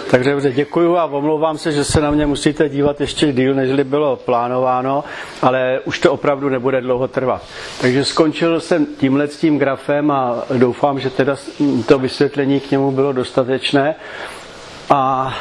Takže dobře, děkuju a omlouvám se, že se na mě musíte dívat ještě díl, než bylo plánováno, ale už to opravdu nebude dlouho trvat. Takže skončil jsem tímhletím grafem a doufám, že teda to vysvětlení k němu bylo dostatečné. A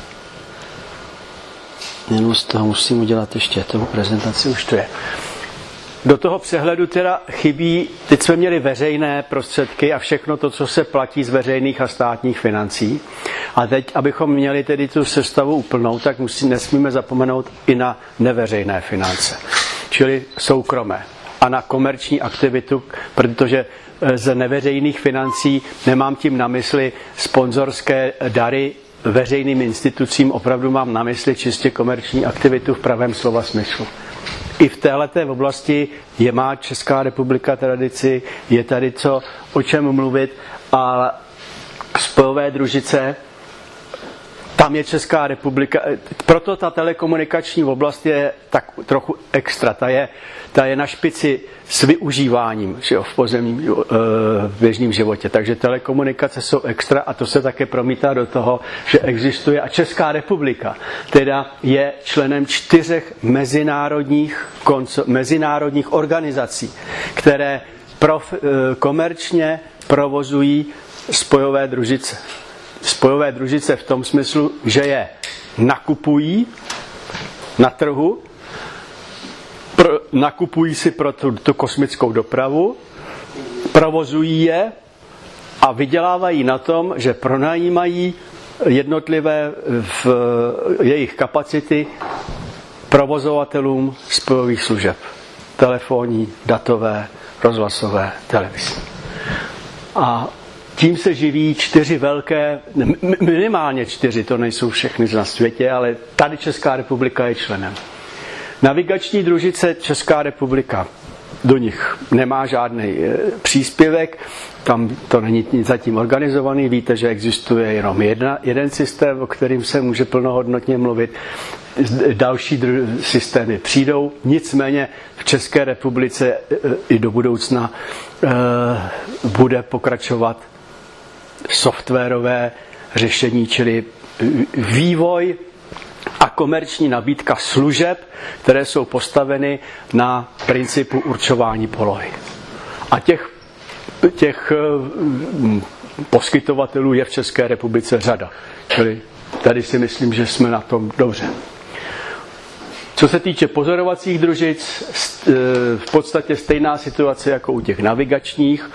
jenom z toho musím udělat ještě tu prezentaci, už to je. Do toho přehledu teda chybí, teď jsme měli veřejné prostředky a všechno to, co se platí z veřejných a státních financí. A teď, abychom měli tedy tu sestavu úplnou, tak nesmíme zapomenout i na neveřejné finance, čili soukromé a na komerční aktivitu, protože z neveřejných financí nemám tím na mysli sponzorské dary veřejným institucím, opravdu mám na mysli čistě komerční aktivitu v pravém slova smyslu. I v téhleté oblasti má Česká republika tradici, je tady o čem mluvit a spojové družice, tam je Česká republika, proto ta telekomunikační oblast je tak trochu extra, ta je na špici s využíváním, že jo, v pozemním běžném životě. Takže telekomunikace jsou extra a to se také promítá do toho, že existuje a Česká republika teda je členem 4 mezinárodních organizací, které komerčně provozují spojové družice. Spojové družice v tom smyslu, že je nakupují na trhu, nakupují si pro tu kosmickou dopravu, provozují je a vydělávají na tom, že pronajímají jednotlivé v jejich kapacity provozovatelům spojových služeb. Telefonní, datové, rozhlasové, televizní. A tím se živí 4 velké, minimálně 4, to nejsou všechny na světě, ale tady Česká republika je členem. Navigační družice Česká republika, do nich nemá žádný příspěvek, tam to není zatím organizovaný, víte, že existuje jenom jeden systém, o kterým se může plnohodnotně mluvit, další systémy přijdou, nicméně v České republice i do budoucna bude pokračovat softwarové řešení, čili vývoj a komerční nabídka služeb, které jsou postaveny na principu určování polohy. A těch poskytovatelů je v České republice řada. Čili tady si myslím, že jsme na tom dobře. Co se týče pozorovacích družic, v podstatě stejná situace jako u těch navigačních.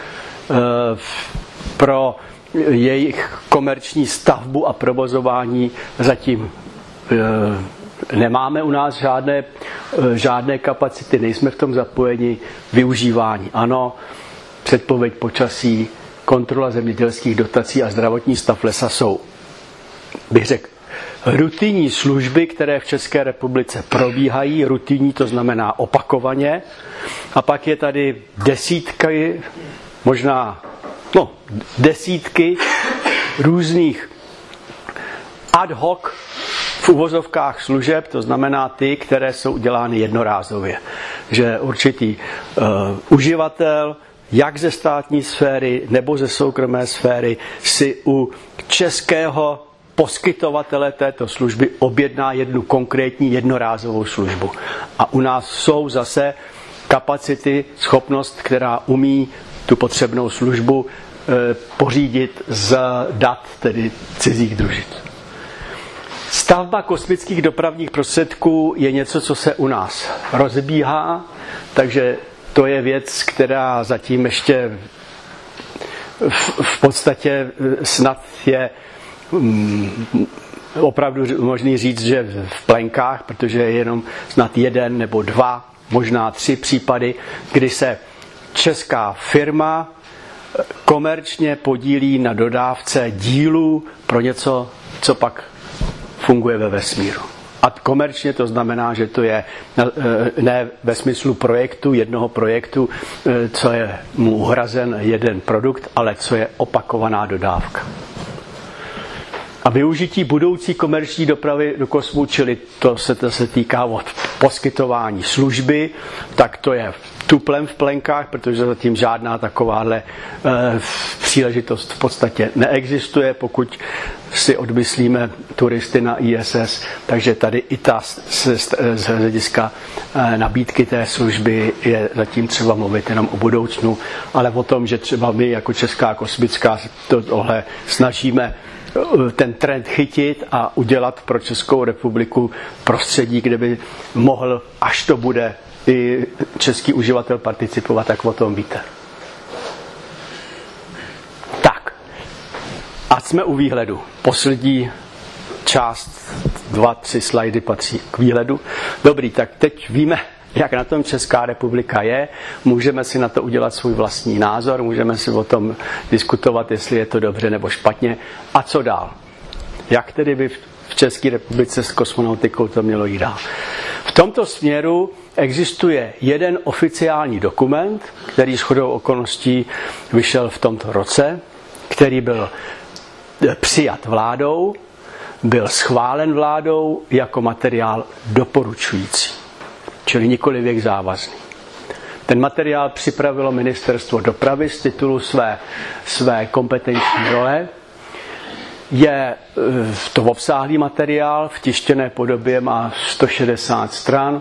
Pro jejich komerční stavbu a provozování zatím nemáme u nás žádné kapacity, nejsme v tom zapojeni. Využívání ano, předpověď počasí, kontrola zemědělských dotací a zdravotní stav lesa jsou, bych řekl, rutinní služby, které v České republice probíhají. Rutinní to znamená opakovaně. A pak je tady desítky různých ad hoc v uvozovkách služeb, to znamená ty, které jsou udělány jednorázově. Že určitý uživatel, jak ze státní sféry nebo ze soukromé sféry, si u českého poskytovatele této služby objedná jednu konkrétní jednorázovou službu. A u nás jsou zase kapacity, schopnost, která umí tu potřebnou službu pořídit z dat, tedy cizích družic. Stavba kosmických dopravních prostředků je něco, co se u nás rozbíhá, takže to je věc, která zatím ještě v podstatě snad je opravdu možný říct, že v plenkách, protože je jenom snad 1 nebo 2, možná 3 případy, kdy se česká firma komerčně podílí na dodávce dílů pro něco, co pak funguje ve vesmíru. A komerčně to znamená, že to je ne ve smyslu projektu, jednoho projektu, co je mu uhrazen jeden produkt, ale co je opakovaná dodávka. A využití budoucí komerční dopravy do kosmu, čili to se týká od poskytování služby, tak to je tuplem v plenkách, protože zatím žádná takováhle příležitost v podstatě neexistuje. Pokud si odmyslíme turisty na ISS, takže tady i ta z hlediska nabídky té služby je zatím třeba mluvit jenom o budoucnu, ale o tom, že třeba my jako Česká kosmická tohle snažíme ten trend chytit a udělat pro Českou republiku prostředí, kde by mohl, až to bude i český uživatel participovat, tak o tom víte. Tak. A jsme u výhledu. Poslední část, 2-3 slajdy patří k výhledu. Dobrý, tak teď víme, jak na tom Česká republika je. Můžeme si na to udělat svůj vlastní názor, můžeme si o tom diskutovat, jestli je to dobře nebo špatně. A co dál? Jak tedy by v České republice s kosmonautikou to mělo jít dál? V tomto směru existuje jeden oficiální dokument, který shodou okolností vyšel v tomto roce, který byl přijat vládou, byl schválen vládou jako materiál doporučující, čili nikoli věk závazný. Ten materiál připravilo Ministerstvo dopravy z titulu své kompetenční role. Je to obsáhlý materiál, v tištěné podobě má 160 stran,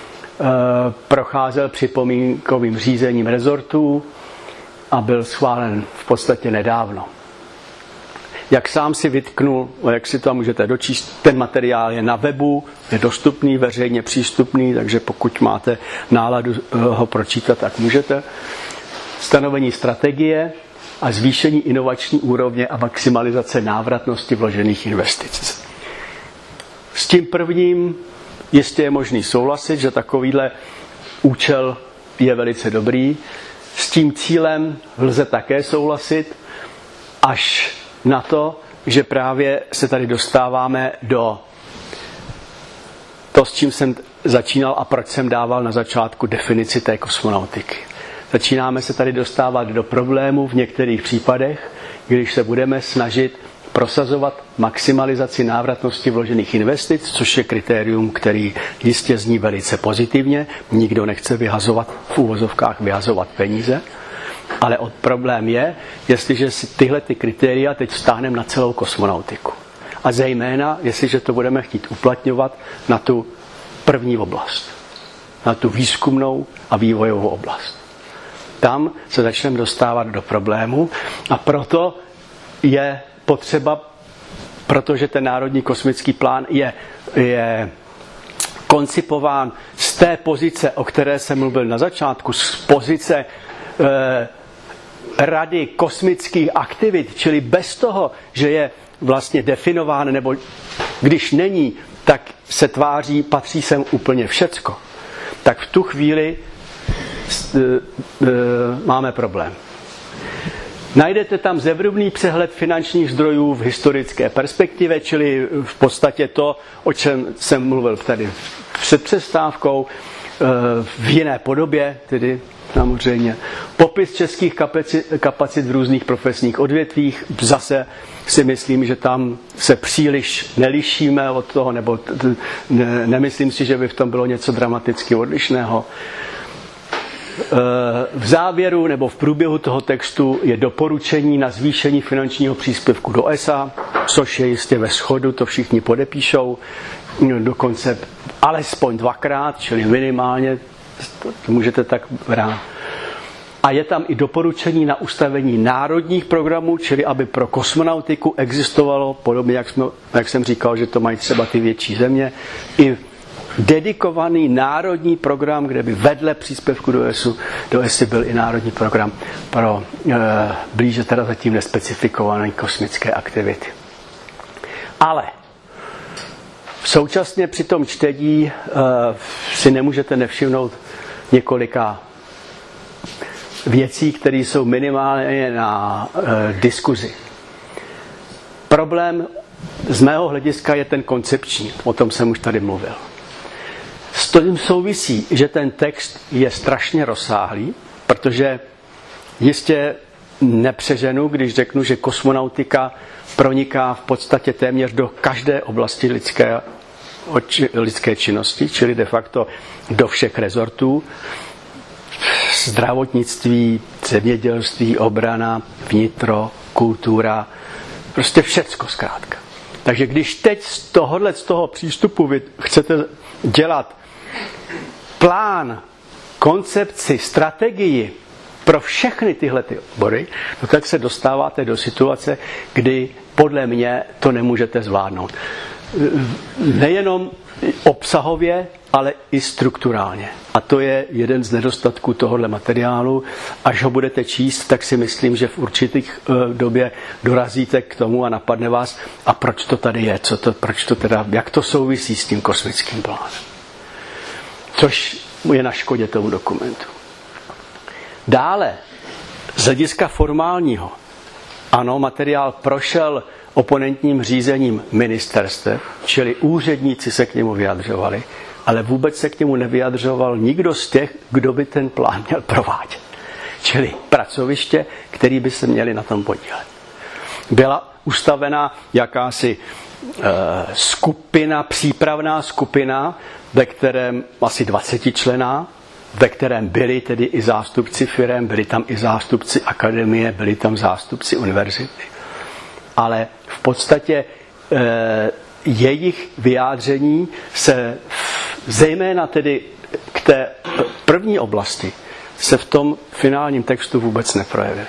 procházel připomínkovým řízením rezortů a byl schválen v podstatě nedávno. Jak sám si vytknul, jak si to můžete dočíst, ten materiál je na webu, je dostupný, veřejně přístupný, takže pokud máte náladu ho pročítat, tak můžete. Stanovení strategie a zvýšení inovační úrovně a maximalizace návratnosti vložených investic. S tím prvním jistě je možný souhlasit, že takovýhle účel je velice dobrý. S tím cílem lze také souhlasit, až na to, že právě se tady dostáváme do to, s čím jsem začínal a proč jsem dával na začátku definici té kosmonautiky. Začínáme se tady dostávat do problémů v některých případech, když se budeme snažit prosazovat maximalizaci návratnosti vložených investic, což je kritérium, který jistě zní velice pozitivně. Nikdo nechce v uvozovkách vyhazovat peníze. Ale problém je, jestliže si tyhle kritéria teď vztáhneme na celou kosmonautiku. A zejména, jestliže to budeme chtít uplatňovat na tu první oblast. Na tu výzkumnou a vývojovou oblast. Tam se začneme dostávat do problému a proto je potřeba, protože ten Národní kosmický plán je koncipován z té pozice, o které jsem mluvil na začátku, z pozice Rady kosmických aktivit, čili bez toho, že je vlastně definován, nebo když není, tak se tváří, patří sem úplně všecko. Tak v tu chvíli máme problém. Najdete tam zevrubný přehled finančních zdrojů v historické perspektivě, čili v podstatě to, o čem jsem mluvil tady před přestávkou, v jiné podobě, tedy samozřejmě. Popis českých kapacit v různých profesních odvětvích. Zase si myslím, že tam se příliš nelišíme od toho, nebo nemyslím si, že by v tom bylo něco dramaticky odlišného. V závěru nebo v průběhu toho textu je doporučení na zvýšení finančního příspěvku do ESA, což je jistě ve shodu, to všichni podepíšou, dokonce alespoň 2krát, čili minimálně, to můžete tak brát. A je tam i doporučení na ustavení národních programů, čili aby pro kosmonautiku existovalo, podobně jak jsem říkal, že to mají třeba ty větší země, i dedikovaný národní program, kde by vedle příspěvku do ESI byl i národní program pro blíže teda zatím nespecifikované kosmické aktivity. Ale současně při tom čtení si nemůžete nevšimnout několika věcí, které jsou minimálně na diskuzi. Problém z mého hlediska je ten koncepční, o tom jsem už tady mluvil. S tím souvisí, že ten text je strašně rozsáhlý, protože jistě nepřeženu, když řeknu, že kosmonautika proniká v podstatě téměř do každé oblasti lidské činnosti, čili de facto do všech rezortů, zdravotnictví, zemědělství, obrana, vnitro, kultura, prostě všecko zkrátka. Takže když teď z toho přístupu vy chcete dělat plán, koncepci, strategii pro všechny tyhle ty obory, no tak se dostáváte do situace, kdy podle mě to nemůžete zvládnout. Nejenom obsahově, ale i strukturálně. A to je jeden z nedostatků tohohle materiálu. Až ho budete číst, tak si myslím, že v určitých době dorazíte k tomu a napadne vás, a proč to tady je, jak to souvisí s tím kosmickým plánem. Což je na škodě tomu dokumentu. Dále, z hlediska formálního, ano, materiál prošel oponentním řízením ministerstev, čili úředníci se k němu vyjadřovali, ale vůbec se k němu nevyjadřoval nikdo z těch, kdo by ten plán měl provádět. Čili pracoviště, který by se měli na tom podílet. Byla ustavena jakási přípravná skupina, ve kterém asi 20 člená, ve kterém byli tedy i zástupci firem, byli tam i zástupci akademie, byli tam zástupci univerzity. Ale v podstatě jejich vyjádření se zejména tedy k té první oblasti se v tom finálním textu vůbec neprojevily.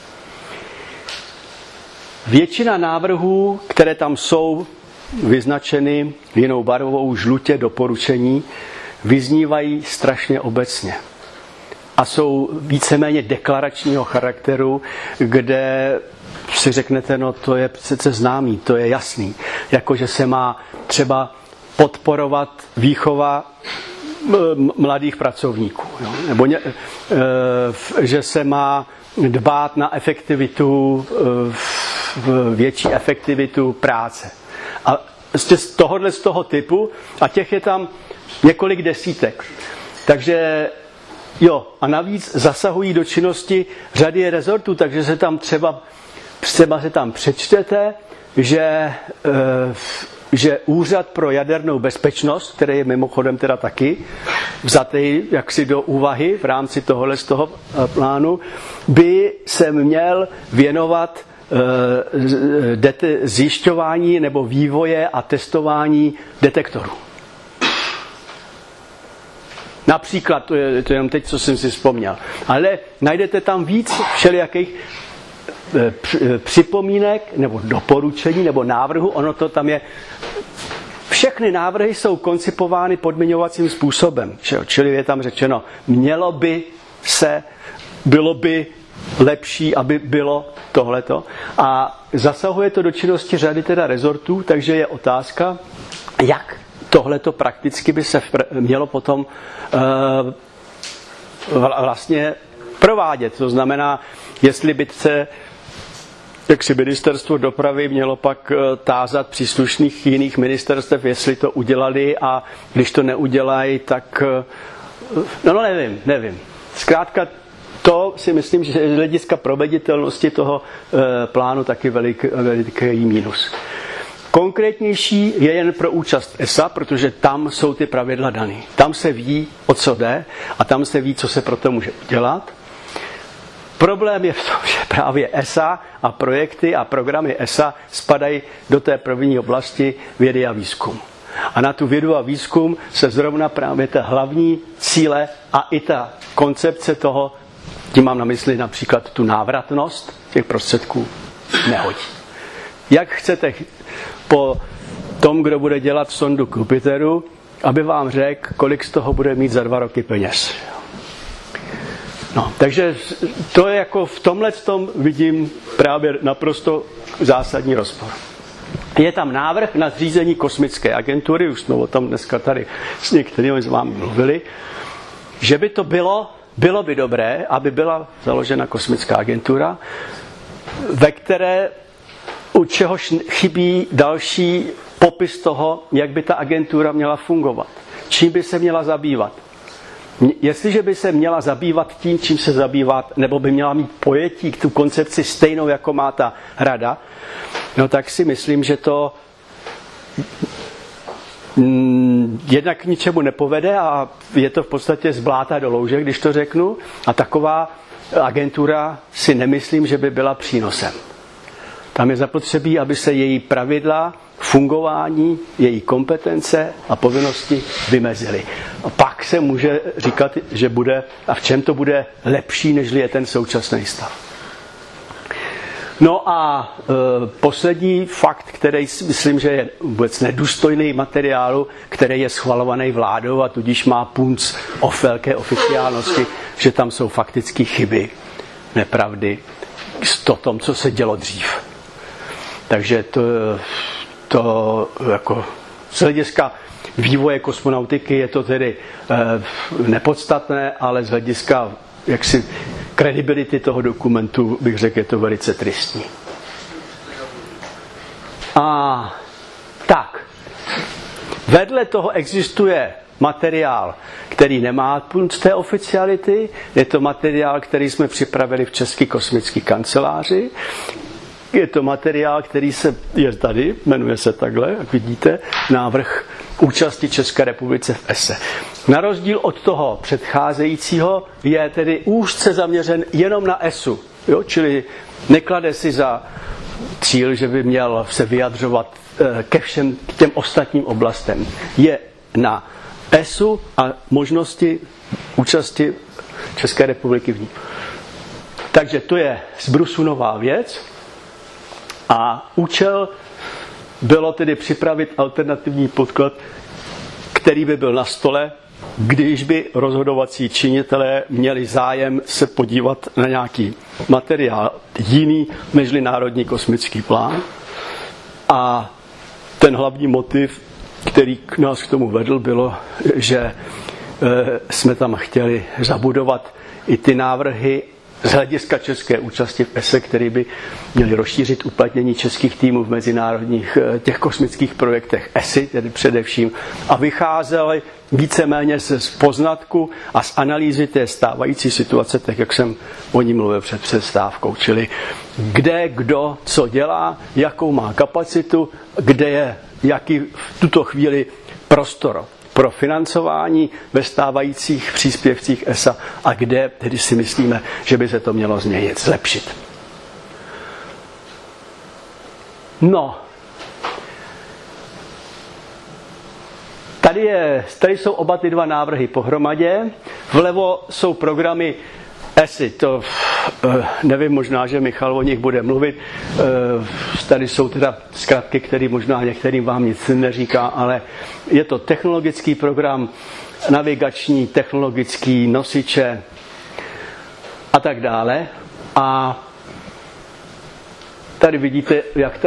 Většina návrhů, které tam jsou vyznačeny jinou barvou žlutě doporučení, vyznívají strašně obecně a jsou víceméně deklaračního charakteru, kde si řeknete, no to je přece známý, to je jasný. Jakože se má třeba podporovat výchova mladých pracovníků. Jo? Nebo že se má dbát na efektivitu, větší efektivitu práce. A z toho typu, a těch je tam několik desítek. Takže jo, a navíc zasahují do činnosti řady rezortů, takže se tam třeba se tam přečtete, že Úřad pro jadernou bezpečnost, který je mimochodem teda taky vzatý jaksi do úvahy v rámci tohohle z toho plánu, by se měl věnovat zjišťování nebo vývoje a testování detektorů. Například, to je jenom teď, co jsem si vzpomněl. Ale najdete tam víc všelijakých připomínek nebo doporučení nebo návrhu. Ono to tam je. Všechny návrhy jsou koncipovány podmiňovacím způsobem. Čili je tam řečeno, bylo by lepší, aby bylo tohleto. A zasahuje to do činnosti řady teda rezortů, takže je otázka, jak tohleto prakticky by se mělo potom vlastně provádět. To znamená, jestli by se ministerstvo dopravy mělo pak tázat příslušných jiných ministerstev, jestli to udělali, a když to neudělají, tak nevím. Zkrátka to si myslím, že z hlediska proveditelnosti toho plánu taky veliký mínus. Konkrétnější je jen pro účast ESA, protože tam jsou ty pravidla daný. Tam se ví, o co jde, a tam se ví, co se pro to může udělat. Problém je v tom, že právě ESA a projekty a programy ESA spadají do té první oblasti vědy a výzkum. A na tu vědu a výzkum se zrovna právě ta hlavní cíle a i ta koncepce toho, tím mám na mysli například tu návratnost těch prostředků, nehodí. Jak chcete po tom, kdo bude dělat sondu k Jupiteru, aby vám řekl, kolik z toho bude mít za 2 roky peněz. No, takže to je jako v tomhletom vidím právě naprosto zásadní rozpor. Je tam návrh na zřízení kosmické agentury, už jsme o tom dneska tady s některými z vámi mluvili, že by to bylo by dobré, aby byla založena kosmická agentura, ve které u čehož chybí další popis toho, jak by ta agentura měla fungovat. Čím by se měla zabývat. Jestliže by se měla zabývat tím, čím se zabývat, nebo by měla mít pojetí k tu koncepci stejnou, jako má ta rada, no tak si myslím, že to jednak k ničemu nepovede a je to v podstatě z bláta do louže, když to řeknu. A taková agentura si nemyslím, že by byla přínosem. Tam je zapotřebí, aby se její pravidla, fungování, její kompetence a povinnosti vymezily. A pak se může říkat, že bude a v čem to bude lepší, než je ten současný stav. No a poslední fakt, který myslím, že je vůbec nedůstojný materiálu, který je schvalovaný vládou a tudíž má punc o velké oficiálnosti, že tam jsou fakticky chyby, nepravdy o tom, co se dělo dřív. Takže to jako z hlediska vývoje kosmonautiky je to tedy nepodstatné, ale z hlediska jaksi kredibility toho dokumentu bych řekl, je to velice tristní. A tak, vedle toho existuje materiál, který nemá punc té oficiality, je to materiál, který jsme připravili v České kosmické kanceláři. Je to materiál, který je tady, jmenuje se takhle, jak vidíte, návrh účasti České republice v ESA. Na rozdíl od toho předcházejícího je tedy úzce zaměřen jenom na ESU, jo? Čili neklade si za cíl, že by měl se vyjadřovat ke všem těm ostatním oblastem. Je na ESU a možnosti účasti České republiky v ní. Takže to je z brusu nová věc. A účel bylo tedy připravit alternativní podklad, který by byl na stole, když by rozhodovací činitelé měli zájem se podívat na nějaký materiál jiný než národní kosmický plán. A ten hlavní motiv, který nás k tomu vedl, bylo, že jsme tam chtěli zabudovat i ty návrhy z hlediska české účasti v ESA, který by měli rozšířit uplatnění českých týmů v mezinárodních těch kosmických projektech ESA, tedy především, a vycházeli víceméně z poznatku a z analýzy té stávající situace, tak jak jsem o ní mluvil před přestávkou, čili kde, kdo, co dělá, jakou má kapacitu, kde je, jaký v tuto chvíli prostor pro financování ve stávajících příspěvcích ESA a kde tedy si myslíme, že by se to mělo změnit, zlepšit. No, tady jsou oba ty dva návrhy pohromadě. Vlevo jsou programy ESI, to nevím, možná, že Michal o nich bude mluvit. Tady jsou teda zkratky, které možná některým vám nic neříká, ale je to technologický program, navigační, technologický, nosiče a tak dále. A tady vidíte,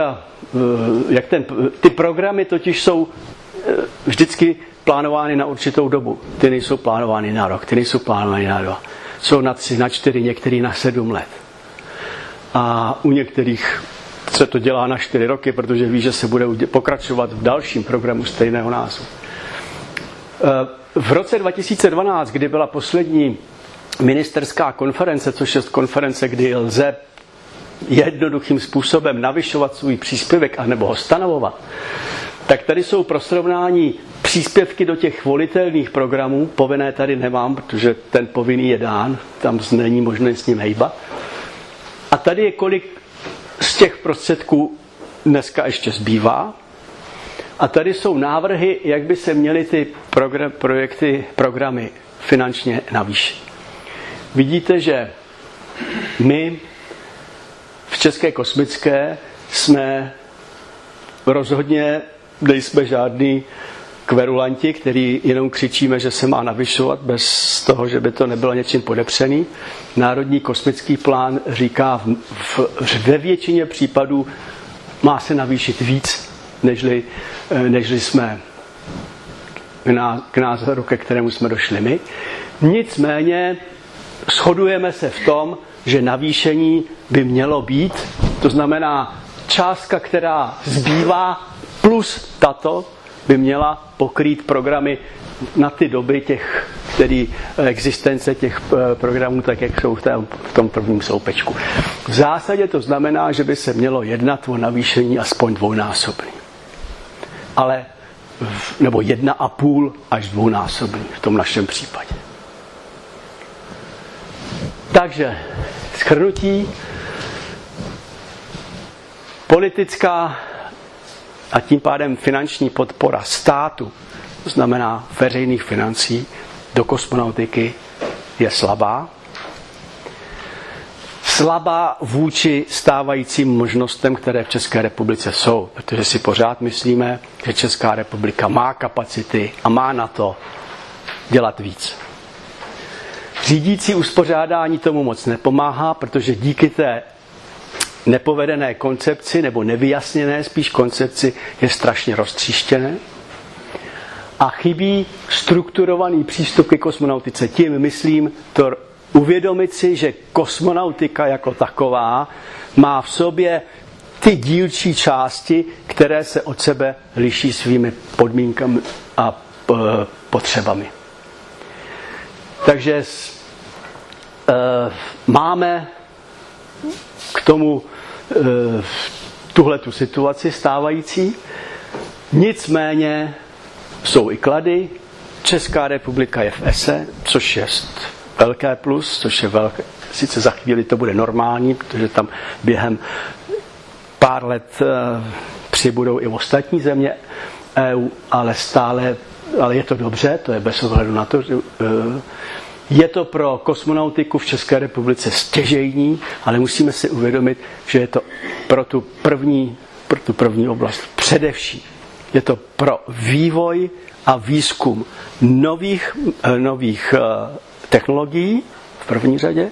ty programy totiž jsou vždycky plánovány na určitou dobu. Ty nejsou plánovány na rok, ty nejsou plánovány na 2. Jsou na 3, na 4, některý na 7 let. A u některých se to dělá na 4 roky, protože ví, že se bude pokračovat v dalším programu stejného názvu. V roce 2012, kdy byla poslední ministerská konference, což je konference, kdy lze jednoduchým způsobem navyšovat svůj příspěvek anebo ho stanovovat, tak tady jsou pro srovnání příspěvky do těch volitelných programů. Povinné tady nemám, protože ten povinný je dán, tam není možné s ním hejbat. A tady je, kolik z těch prostředků dneska ještě zbývá. A tady jsou návrhy, jak by se měly ty programy finančně navýšit. Vidíte, že my v České kosmické jsme rozhodně nejsme žádný kverulanti, který jenom křičíme, že se má navyšovat bez toho, že by to nebylo něčím podepřený. Národní kosmický plán říká ve většině případů má se navýšit víc, nežli jsme k názoru, ke kterému jsme došli my. Nicméně shodujeme se v tom, že navýšení by mělo být, to znamená částka, která zbývá plus tato, by měla pokrýt programy na ty doby existence těch programů, tak jak jsou v tom prvním sloupečku. V zásadě to znamená, že by se mělo jednat o navýšení aspoň dvounásobný. Nebo 1,5 až dvounásobný v tom našem případě. Takže shrnutí. Politická a tím pádem finanční podpora státu, to znamená veřejných financí, do kosmonautiky je slabá. Slabá vůči stávajícím možnostem, které v České republice jsou, protože si pořád myslíme, že Česká republika má kapacity a má na to dělat víc. Řídící uspořádání tomu moc nepomáhá, protože díky té nepovedené koncepci, nebo nevyjasněné spíš koncepci, je strašně roztříštěné. A chybí strukturovaný přístup ke kosmonautice. Tím myslím to uvědomit si, že kosmonautika jako taková má v sobě ty dílčí části, které se od sebe liší svými podmínkami a potřebami. Takže máme k tomu tuhletu situaci stávající. Nicméně jsou i klady. Česká republika je v ESE, což je velké plus, což je velké. Sice za chvíli to bude normální, protože tam během pár let přibudou i ostatní země EU, ale je to dobře, to je bez ohledu na to, že je to pro kosmonautiku v České republice stěžejní, ale musíme si uvědomit, že je to pro tu první oblast především. Je to pro vývoj a výzkum nových technologií v první řadě,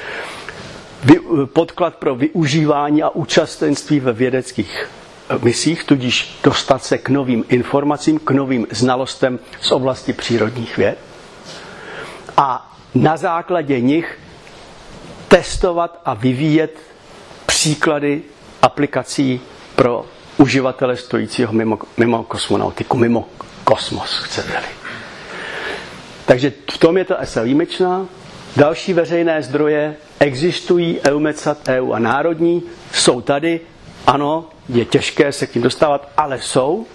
podklad pro využívání a účastenství ve vědeckých misích, tudíž dostat se k novým informacím, k novým znalostem z oblasti přírodních věd a na základě nich testovat a vyvíjet příklady aplikací pro uživatele stojícího mimo kosmonautiku, mimo kosmos, chcete-li. Takže v tom je ta ESA výjimečná. Další veřejné zdroje existují, EUMETSAT, EU a národní, jsou tady, ano, je těžké se k ním dostávat, ale jsou.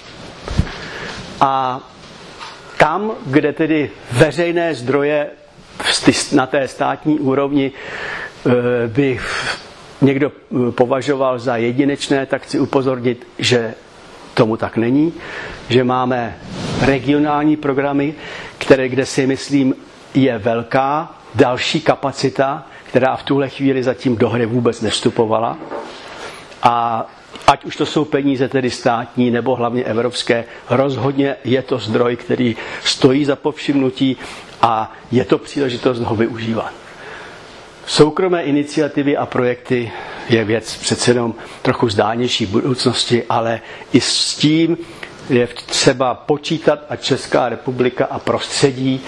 A tam, kde tedy veřejné zdroje na té státní úrovni by někdo považoval za jedinečné, tak chci upozornit, že tomu tak není, že máme regionální programy, kde si myslím je velká další kapacita, která v tuhle chvíli zatím do hry vůbec nevstupovala. A ať už to jsou peníze tedy státní nebo hlavně evropské, rozhodně je to zdroj, který stojí za povšimnutí a je to příležitost ho využívat. Soukromé iniciativy a projekty je věc přece jenom trochu vzdálenější budoucnosti, ale i s tím je třeba počítat a Česká republika a prostředí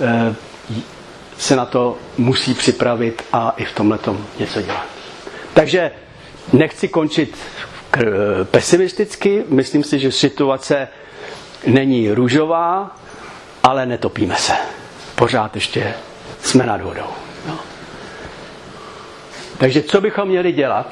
se na to musí připravit a i v tomhletom něco dělat. Takže nechci končit pesimisticky, myslím si, že situace není růžová, ale netopíme se. Pořád ještě jsme nad vodou. No. Takže co bychom měli dělat?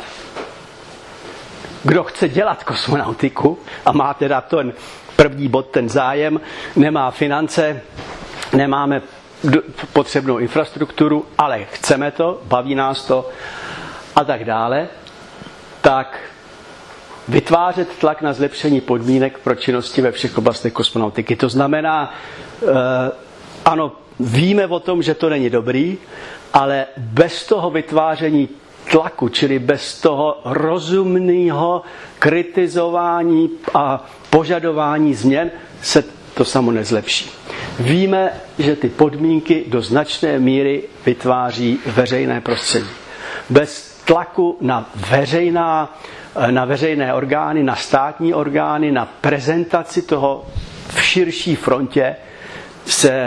Kdo chce dělat kosmonautiku a má teda ten první bod, ten zájem, nemá finance, nemáme potřebnou infrastrukturu, ale chceme to, baví nás to a tak dále, tak vytvářet tlak na zlepšení podmínek pro činnosti ve všech oblastech kosmonautiky. To znamená, ano, víme o tom, že to není dobrý, ale bez toho vytváření tlaku, čili bez toho rozumného kritizování a požadování změn se to samo nezlepší. Víme, že ty podmínky do značné míry vytváří veřejné prostředí. Bez tlaku na veřejné orgány, na státní orgány, na prezentaci toho v širší frontě se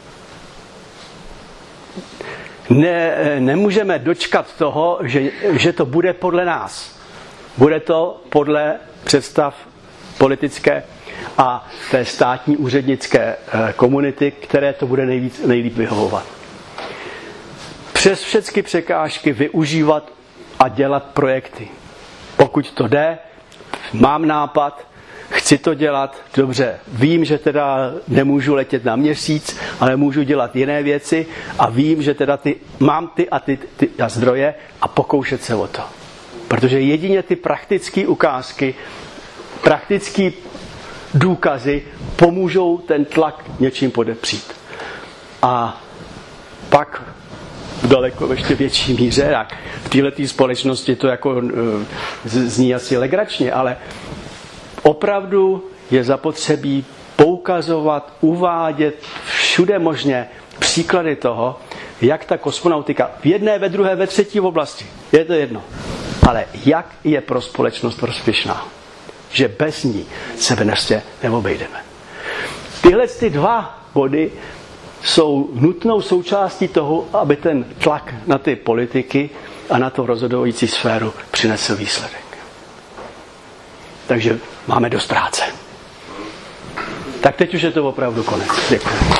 nemůžeme dočkat toho, že to bude podle nás. Bude to podle představ politické a té státní úřednické komunity, které to bude nejlíp vyhovovat. Přes všechny překážky využívat a dělat projekty. Pokud to jde, mám nápad, chci to dělat, dobře, vím, že teda nemůžu letět na Měsíc, ale můžu dělat jiné věci a vím, že teda mám ty zdroje a pokoušet se o to. Protože jedině ty praktické ukázky, praktické důkazy pomůžou ten tlak něčím podepřít. A pak v daleko ještě větší míře, a v této společnosti to jako zní asi legračně, ale opravdu je zapotřebí poukazovat, uvádět všude možně příklady toho, jak ta kosmonautika v jedné, ve druhé, ve třetí oblasti, je to jedno, ale jak je pro společnost prospěšná, že bez ní se prostě neobejdeme. Tyhle ty dva body jsou nutnou součástí toho, aby ten tlak na ty politiky a na to rozhodující sféru přinesl výsledek. Takže máme dost práce. Tak teď už je to opravdu konec. Děkuji.